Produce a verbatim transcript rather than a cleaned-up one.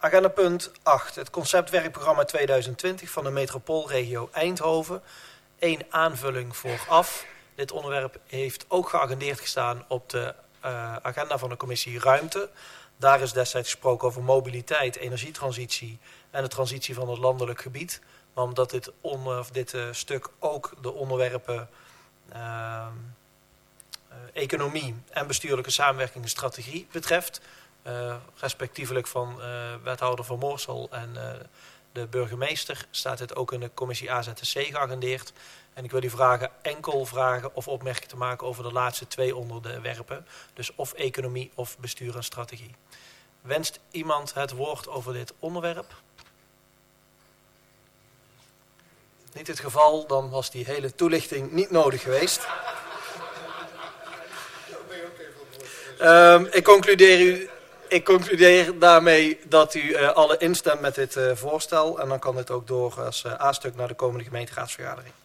agenda punt acht. Het conceptwerkprogramma tweeduizend twintig van de metropoolregio Eindhoven. Eén aanvulling vooraf. Dit onderwerp heeft ook geagendeerd gestaan op de uh, agenda van de commissie Ruimte. Daar is destijds gesproken over mobiliteit, energietransitie en de transitie van het landelijk gebied. Maar omdat dit, onder, of dit uh, stuk ook de onderwerpen uh, uh, economie en bestuurlijke samenwerking en strategie betreft, uh, respectievelijk van uh, wethouder Van Moorsel en uh, de burgemeester, staat dit ook in de commissie A Z T C geagendeerd. En ik wil die vragen enkel vragen of opmerkingen te maken over de laatste twee onderwerpen. Dus of economie of bestuur en strategie. Wenst iemand het woord over dit onderwerp? Niet het geval, dan was die hele toelichting niet nodig geweest. Um, ik, concludeer u, ik concludeer daarmee dat u uh, alle instemt met dit uh, voorstel. En dan kan dit ook door als uh, A-stuk naar de komende gemeenteraadsvergadering.